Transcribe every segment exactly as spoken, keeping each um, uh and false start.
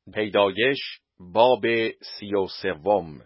پیدایش باب سی و سوم.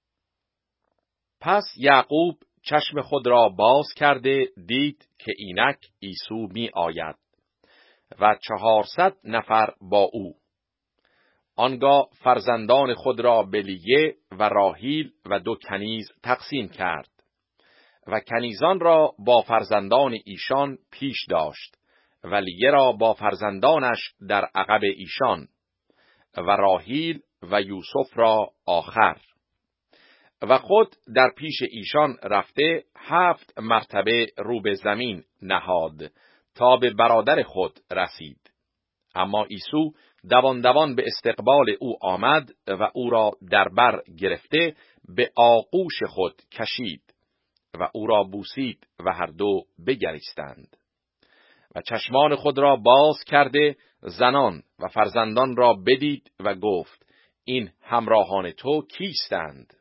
پس یعقوب چشم خود را باز کرده دید که اینک عیسی می آید و چهارصد نفر با او. آنگاه فرزندان خود را به لیه و راحیل و دو کنیز تقسیم کرد و کنیزان را با فرزندان ایشان پیش داشت و لیه را با فرزندانش در عقب ایشان و راحیل و یوسف را آخر. و خود در پیش ایشان رفته هفت مرتبه رو به زمین نهاد تا به برادر خود رسید. اما عیسی دوان دوان به استقبال او آمد و او را در بر گرفته به آغوش خود کشید و او را بوسید و هر دو بگریستند. و چشمان خود را باز کرده زنان و فرزندان را بدید و گفت: این همراهان تو کیستند؟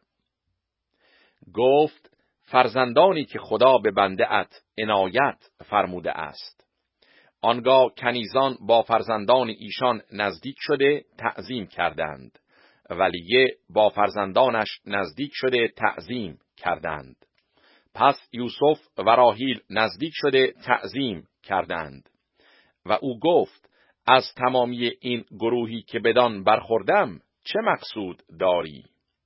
گفت: فرزندانی که خدا به بنده ات عنایت فرموده است. آنگاه کنیزان با فرزندان ایشان نزدیک شده تعظیم کردند، ولیه با فرزندانش نزدیک شده تعظیم کردند. پس یوسف و راحیل نزدیک شده تعظیم کردند. و او گفت: از تمامی این گروهی که بدان برخوردم چه مقصود داری؟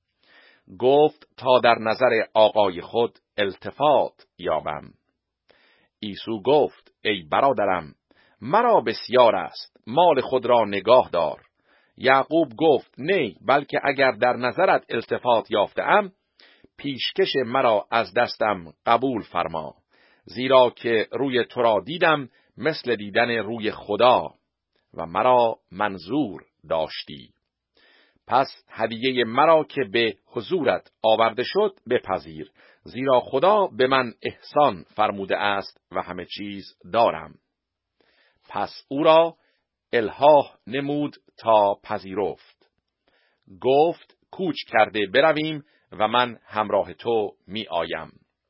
گفت: تا در نظر آقای خود التفات یابم. عیسی گفت: ای برادرم، مرا بسیار است، مال خود را نگاه دار. یعقوب گفت: نه، بلکه اگر در نظرت التفات یافتم، پیشکش مرا از دستم قبول فرما، زیرا که روی تو را دیدم مثل دیدن روی خدا و مرا منظور داشتی. پس هدیه مرا که به حضورت آورده شد بپذیر، زیرا خدا به من احسان فرموده است و همه چیز دارم. پس او را الحاح نمود تا پذیرفت. گفت: کوچ کرده برویم و من همراه تو می آیم.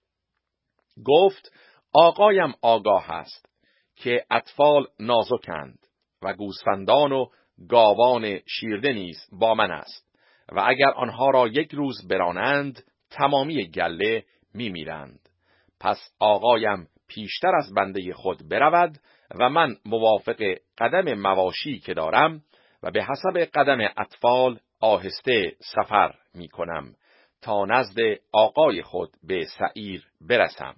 گفت: آقایم آگاه است که اطفال نازکند و گوسفندان و گاوان شیرده نیز با من است و اگر آنها را یک روز برانند تمامی گله می میرند. پس آقایم پیشتر از بنده خود برود و من موافق قدم مواشی که دارم و به حسب قدم اطفال آهسته سفر می کنم تا نزد آقای خود به سعیر برسم.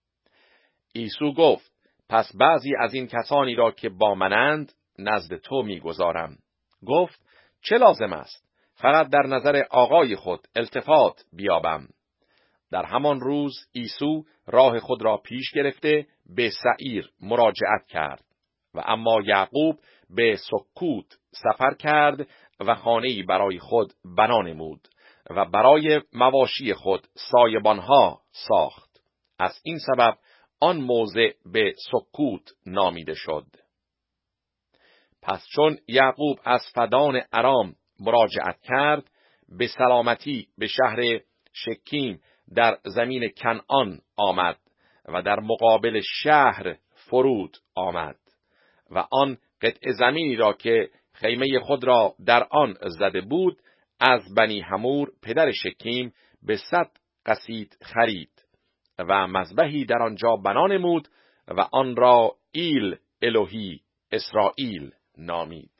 عیسی گفت: پس بعضی از این کسانی را که با منند نزد تو میگذارم. گفت: چه لازم است؟ فقط در نظر آقای خود التفات بیابم. در همان روز عیسی راه خود را پیش گرفته به سعیر مراجعت کرد و اما یعقوب به سکوت سفر کرد و خانه‌ای برای خود بنا نمود و برای مواشی خود سایبانها ساخت. از این سبب آن موضع به سکوت نامیده شد. پس چون یعقوب از فدان ارام مراجعت کرد، به سلامتی به شهر شکیم در زمین کنعان آمد و در مقابل شهر فرود آمد و آن قطع زمینی را که خیمه خود را در آن زده بود از بنی حمور پدر شکیم به صد قسیط خرید و مذبحی در آنجا بنا نمود و آن را ایل الهی اسرائیل نامید.